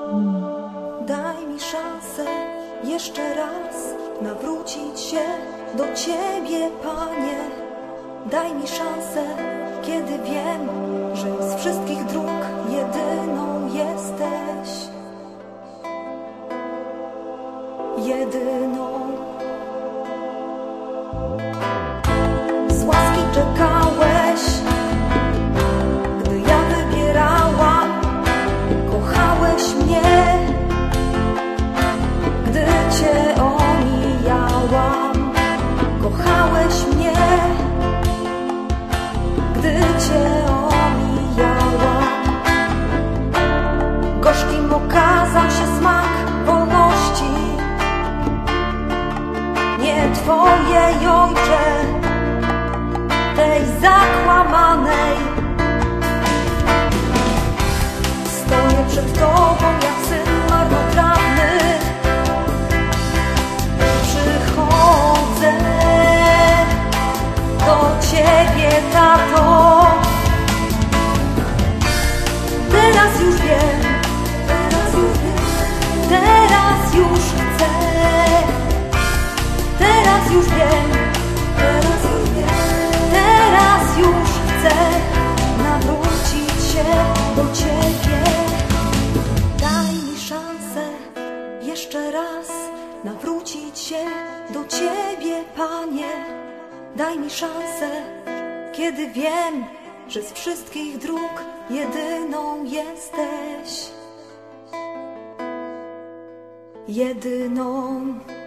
Daj mi szansę jeszcze raz nawrócić się do Ciebie, Panie. Daj mi szansę, kiedy wiem, że z wszystkich dróg jedyną jesteś. Jedyną. Z łaski czekałeś, gdy ja wybierałam. Kochałeś mnie, gdy Cię omijałam. Kochałeś mnie, gdy Cię omijałam. Gorzkim okazał się smak wolności. Nie Twojej, Ojcze, tej zakłamanej. Stoję przed Tobą jak syn marnotrawny. Przychodzę do Ciebie, Tato. Teraz już wiem, teraz już chcę. Teraz już wiem, teraz już chcę nawrócić się do Ciebie. Daj mi szansę jeszcze raz nawrócić się do Ciebie, Panie. Daj mi szansę, kiedy wiem, że z wszystkich dróg jedyną jesteś. Jedyną.